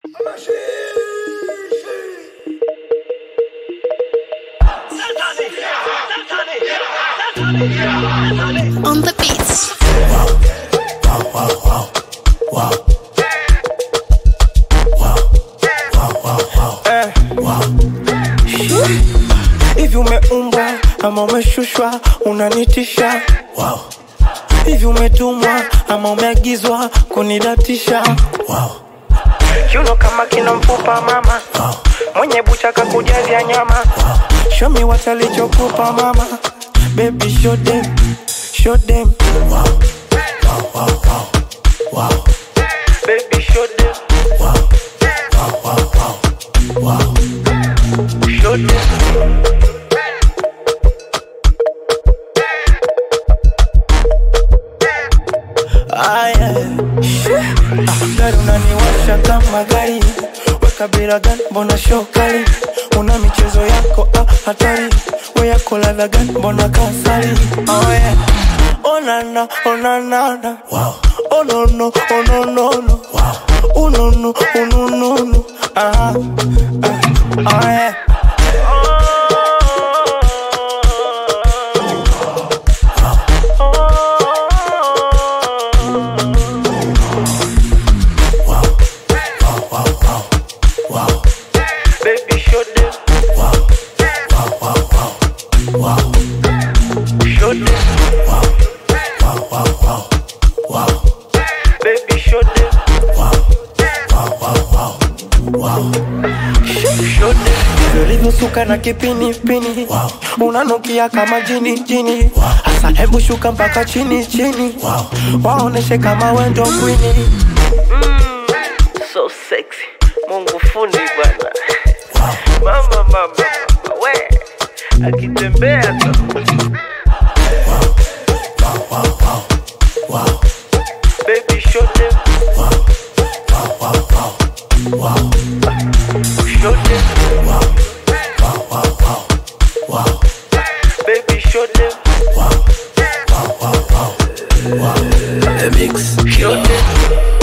On the beats. Hivi umeumbwa ama umeshushwa unanitisha? Hivi umetumwa ama umeagizwa kunidatisha? You know kama kina mfupa mama, mwenye bucha kakujazia nyama. Show me what alichokupa mama, baby show them, show them. Baby show them, show them. Gari unaniwasha kama gari, weka bila gani mbona shokali. Una michezo yako hatari, we yako ladha gani mbona kasari. Oh yeah, oh na na, oh na na na. Oh no no, oh no no no. Oh no no, oh no no no. Oh yeah. Baby show them, show them, baby show them, show them. Ulivyosuka na kipini pini, unanukia kama jini jini. Asa hebu shuka mpaka chini chini, waoneshe kama wendo queen. So sexy, Mungu fundi bwana. Mama, we akitembea tu. Baby show them, show them, baby show them, The mix. show them.